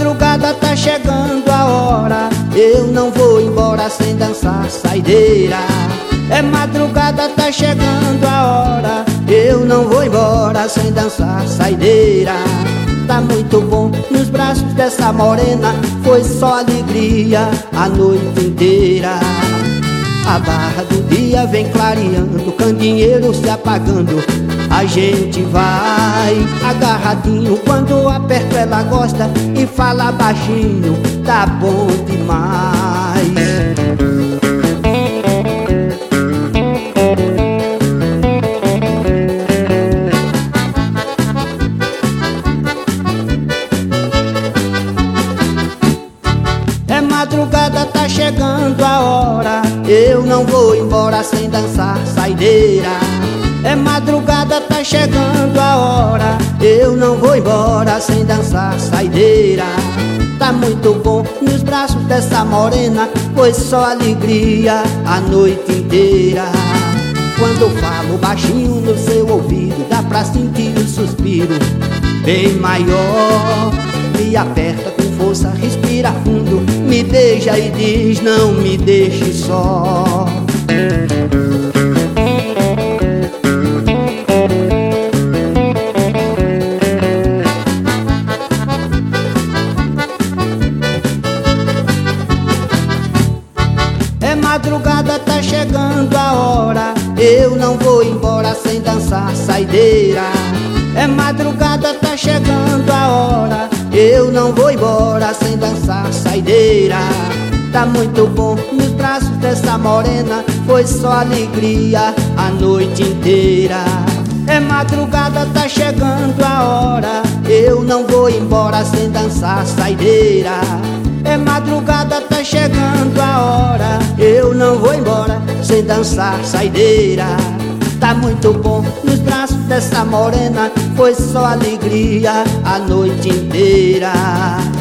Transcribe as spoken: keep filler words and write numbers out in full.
madrugada tá chegando a hora, eu não vou embora sem dançar saideira. É madrugada tá chegando a hora, eu não vou embora sem dançar saideira. Tá muito bom nos braços dessa morena, foi só alegria a noite inteira. A barra do dia vem clareando, candeeiro se apagando, a gente vai agarradinho. Quando aperto ela gosta e fala baixinho, tá bom demais. É madrugada, tá chegando a hora, eu não vou embora sem dançar saideira. É madrugada, tá chegando a hora, eu não vou embora sem dançar saideira. Tá muito bom nos braços dessa morena, foi só alegria a noite inteira. Quando falo baixinho no seu ouvido, dá pra sentir um suspiro bem maior. Me aperta com força, respira fundo, me beija e diz não me deixe só. É madrugada, tá chegando a hora, eu não vou embora sem dançar saideira. É madrugada, tá chegando a hora, eu não vou embora sem dançar saideira. Tá muito bom nos braços dessa morena, foi só alegria a noite inteira. É madrugada, tá chegando a hora, eu não vou embora sem dançar saideira. É madrugada, tá chegando a hora, eu não vou embora sem dançar saideira. Tá muito bom nos braços dessa morena, foi só alegria a noite inteira.